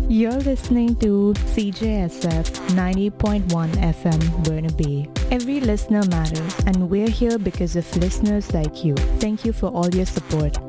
You're listening to CJSF 90.1 FM Burnaby. Every listener matters, and we're here because of listeners like you. Thank you for all your support.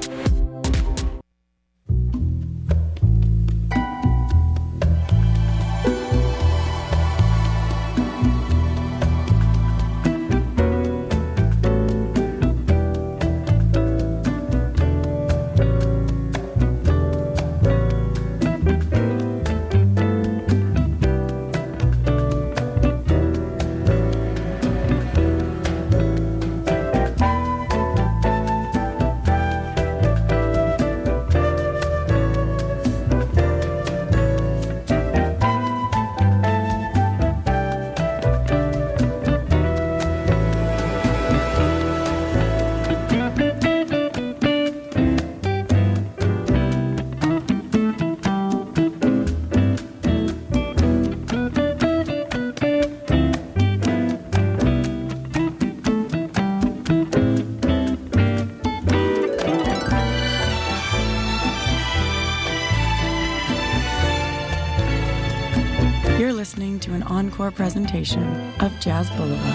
Presentation of Jazz Boulevard.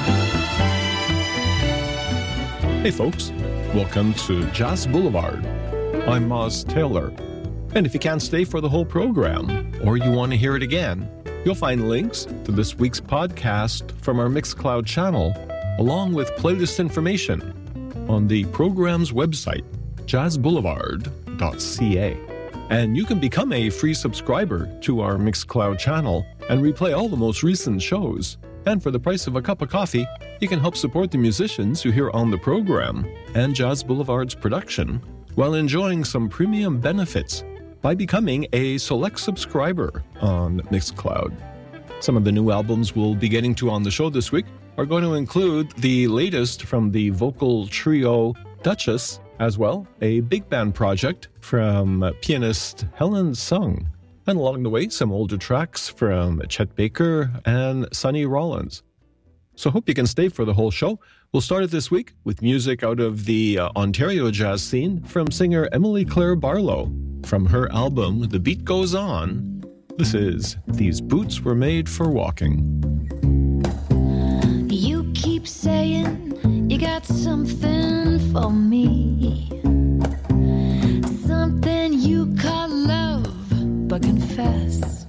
Hey folks, welcome to Jazz Boulevard. I'm Moz Taylor, and if you can't stay for the whole program, or you want to hear it again, you'll find links to this week's podcast from our Mixcloud channel, along with playlist information on the program's website, jazzboulevard.ca. And you can become a free subscriber to our Mixcloud channel and replay all the most recent shows. And for the price of a cup of coffee, you can help support the musicians you hear on the program and Jazz Boulevard's production while enjoying some premium benefits by becoming a select subscriber on Mixcloud. Some of the new albums we'll be getting to on the show this week are going to include the latest from the vocal trio Duchess, as well a big band project from pianist Helen Sung, and along the way some older tracks from Chet Baker and Sonny Rollins. So hope you can stay for the whole show. We'll start it this week with music out of the Ontario jazz scene from singer Emily Claire Barlow. From her album The Beat Goes On, this is These Boots Were Made for Walking. You keep saying you got something for me, something you call love, but confess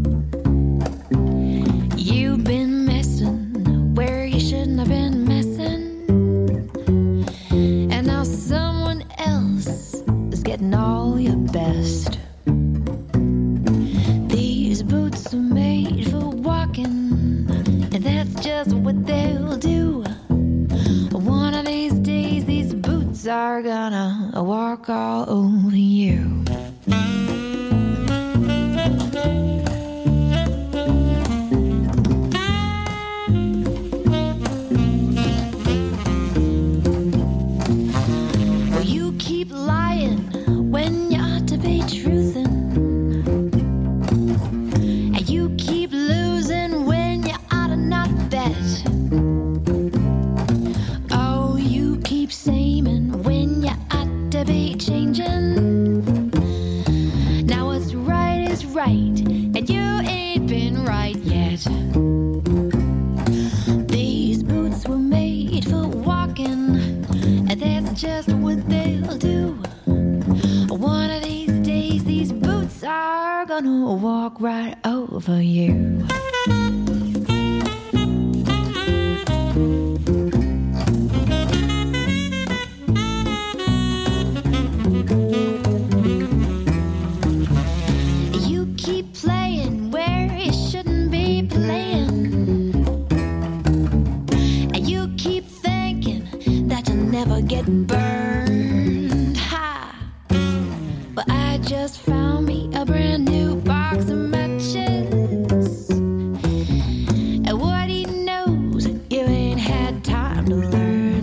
you've been messing where you shouldn't have been messing, and now someone else is getting all your best. These boots are made for walking, and that's just what they'll do. One of these days, these boots are gonna walk all over you. Well, you keep lying when you ought to be truthing, and you keep losing when you ought to not bet. Keep saying when you ought to be changing. Now what's right is right, and you ain't been right yet. These boots were made for walking, and that's just what they'll do. One of these days, these boots are gonna walk right over you. Never get burned, ha! But I just found me a brand new box of matches, and what he knows, you ain't had time to learn.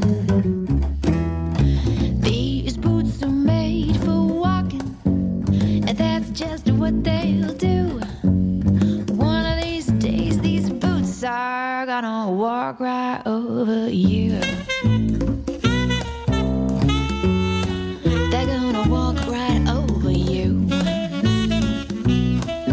These boots are made for walking, and that's just what they'll do. One of these days, these boots are gonna walk right over you. They're gonna walk right over you.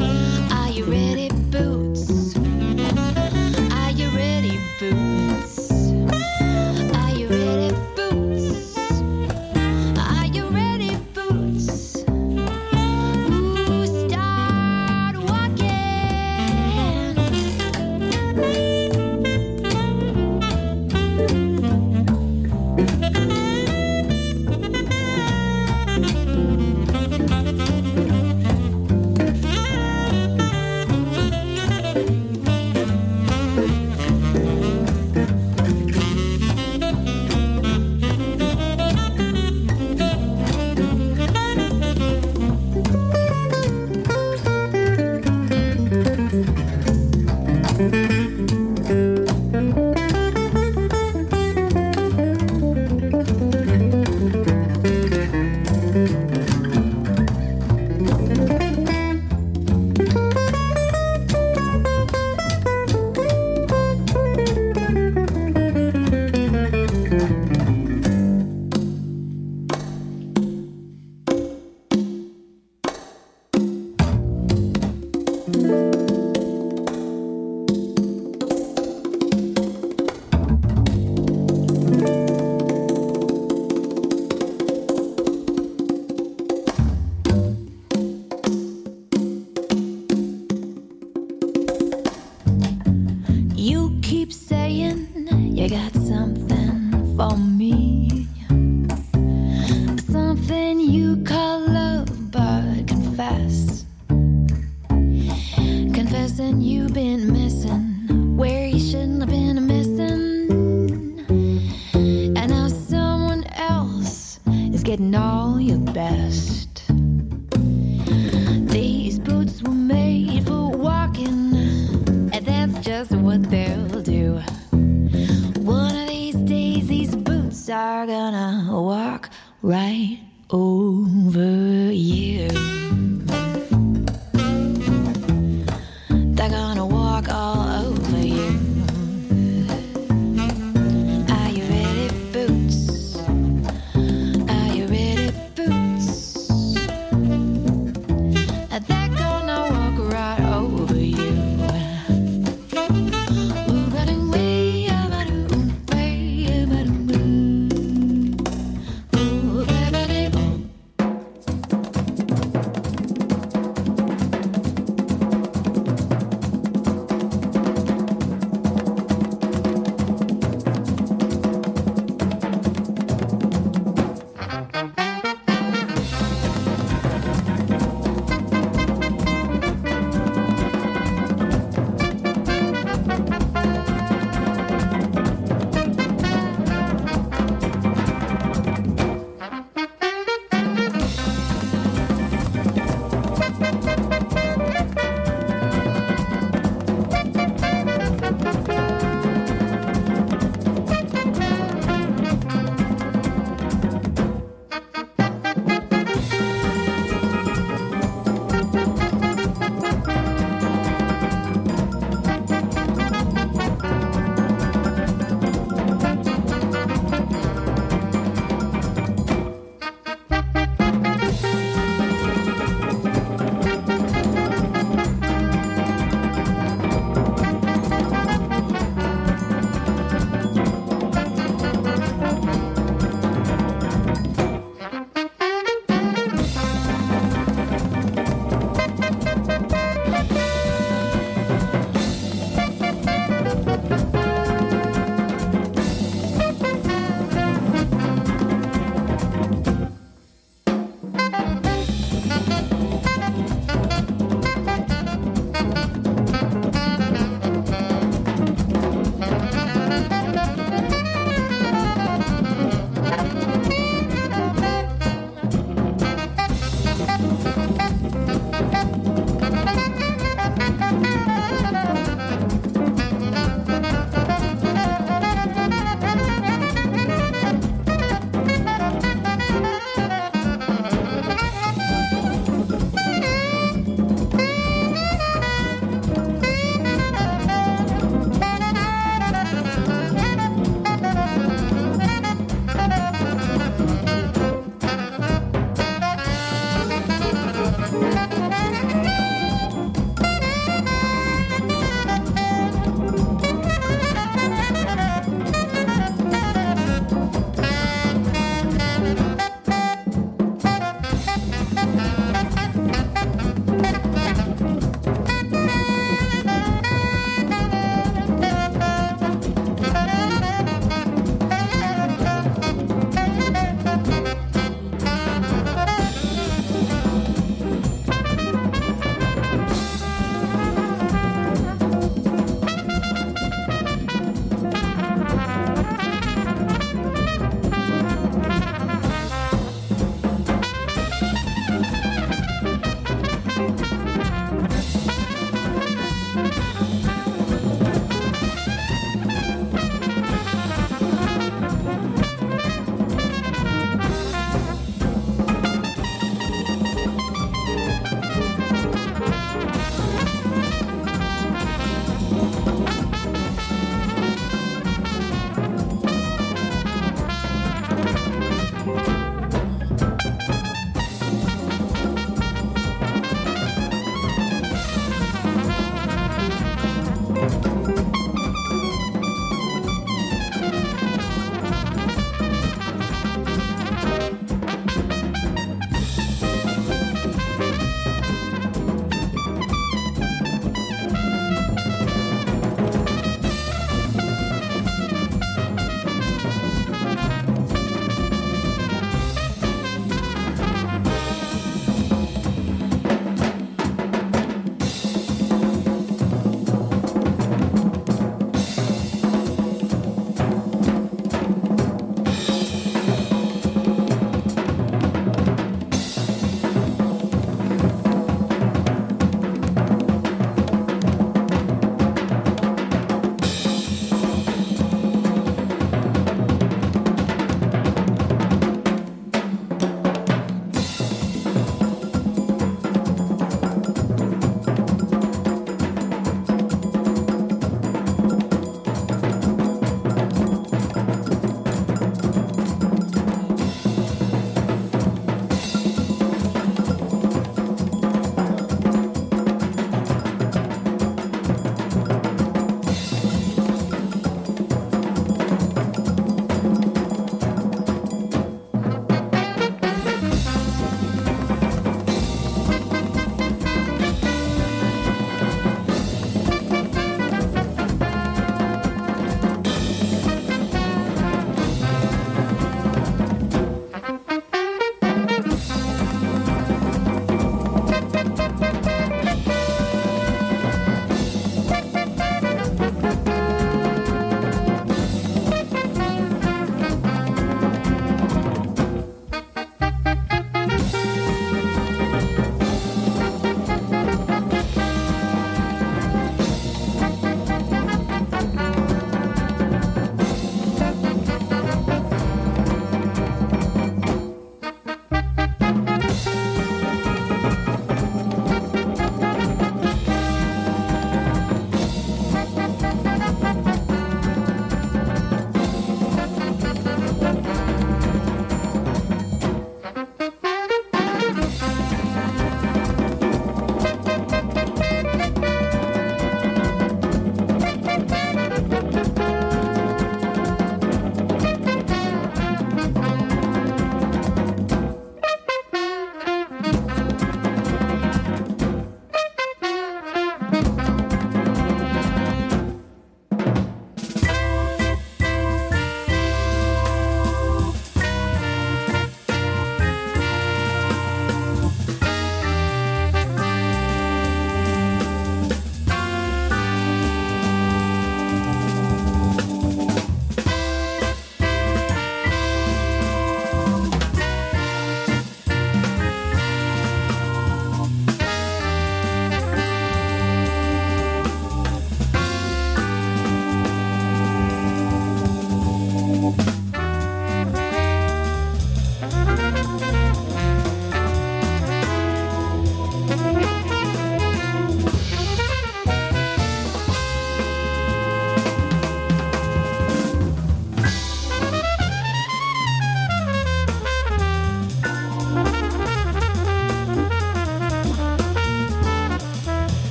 got something for me, something you call love, but confess, confessing you've been missing where you shouldn't have been missing, and now someone else is getting all your best. These boots were made for walking, and that's just what they'll do. One of these days, these boots are gonna walk right over you. They're gonna walk all over you. Are you ready, boots? Are you ready, boots? They're gonna walk right over you.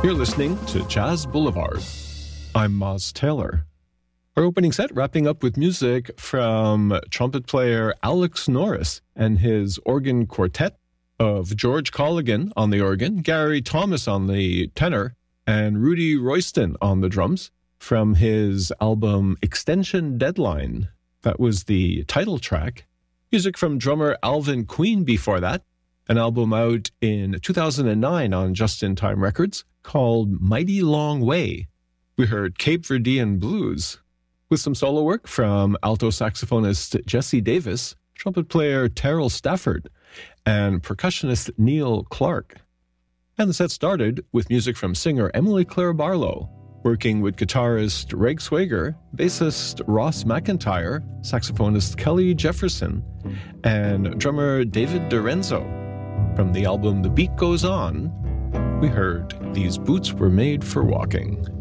You're listening to Jazz Boulevard. I'm Moz Taylor. Our opening set wrapping up with music from trumpet player Alex Norris and his organ quartet of George Colligan on the organ, Gary Thomas on the tenor, and Rudy Royston on the drums from his album Extension Deadline. That was the title track. Music from drummer Alvin Queen before that, an album out in 2009 on Just in Time Records called Mighty Long Way. We heard Cape Verdean Blues, with some solo work from alto saxophonist Jesse Davis, trumpet player Terrell Stafford, and percussionist Neil Clark. And the set started with music from singer Emily Claire Barlow, working with guitarist Reg Swager, bassist Ross McIntyre, saxophonist Kelly Jefferson, and drummer David Dorenzo. From the album The Beat Goes On, we heard These Boots Were Made for Walking.